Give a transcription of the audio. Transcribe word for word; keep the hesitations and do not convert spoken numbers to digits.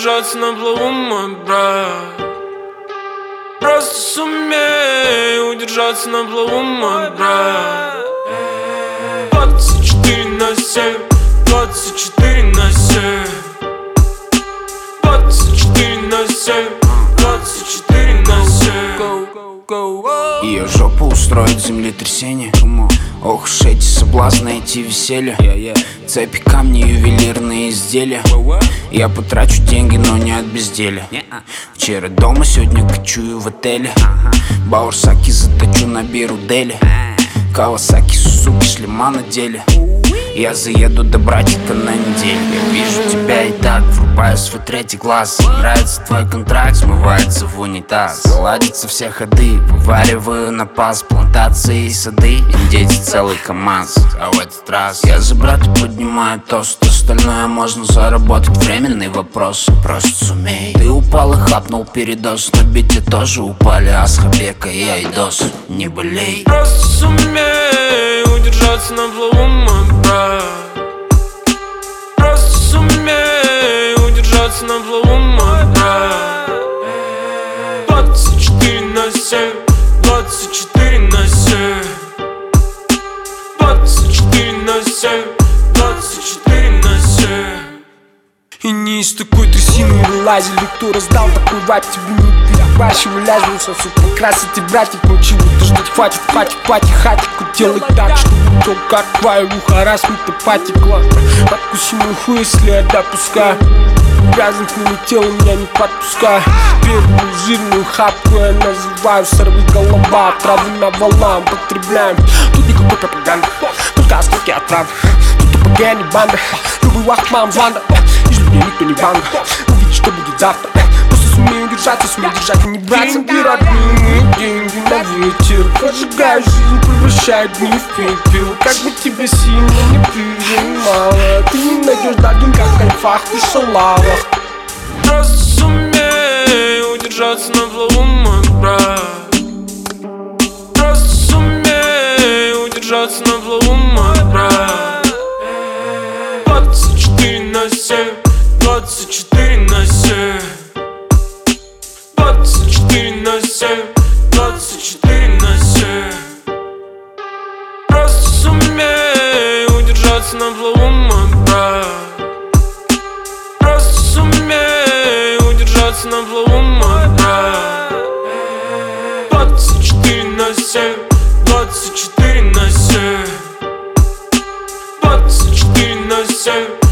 удержаться на плаву, мой брат. Просто сумей удержаться на плаву, мой брат. Двадцать четыре на семь, двадцать четыре на семь, двадцать четыре на семь, двадцать четыре на семь. Ее жопу устроит землетрясение. Ох уж эти соблазны, эти веселья. Цепи, камни, ювелирные изделия. Я потрачу деньги, но не от безделия. Вчера дома, сегодня кочую в отеле. Баурсаки заточу на Бирудели. Кавасаки, Сузуки, шлема на деле. Я заеду до братика на неделю. Я вижу тебя и так, врубаю свой третий глаз. Нравится твой контракт, смывается в унитаз. Ладятся все ходы, вывариваю на пас. Плантации и сады, индейцы целый КамАЗ. А в этот раз я за брата поднимаю тост. Остальное можно заработать, временный вопрос. Просто сумей. Ты упал и хапнул передоз. На бите тоже упали Асхабека и Айдос. Не болей. Просто сумей удержаться на плаву, мой брат. Просто сумей удержаться на плаву, мой брат. Двадцать четыре на семь, двадцать четыре на семь, двадцать четыре на семь, двадцать четыре на семь. И не из такой трясины вылазили, кто раздал такой вайп, тебе не перебарщивай, ляжемся, сука, красить и братик, ну чего-то ждать хватит, хватит, пати, хатику, делай так, чтобы то, как твоя уха, раз мы-то потекла. Откуси мой хуй, если я допускаю, грязных налетел, меня не подпускай. Первую жирную хапку я называю сорви голова, траву навалам потребляем. Тут никакой пропаганды, только осколки от трав. Тут ТПГ, не банда, любой вахт, мам, звонда. Из людей никто не банга, увидишь, что будет завтра. Просто сумею держаться, сумею держать и не браться. Деньги родные, деньги на ветер, поджигаю жизнь, превращаю дни в пепел. Как бы тебе сильно не прижимало, ты не найдешь дадин, как в кайфах и шалавах. Просто сумей удержаться на плаву, мой брат. Просто сумей удержаться на плаву, мой брат. Двадцать четыре на семь, двадцать четыре на семь, двадцать четыре на семь, двадцать четыре на семь. Просто сумей удержаться на плаву, мой брат. Просто сумей удержаться на плаву, мой брат. Двадцать четыре на семь, двадцать четыре на семь, двадцать четыре на семь.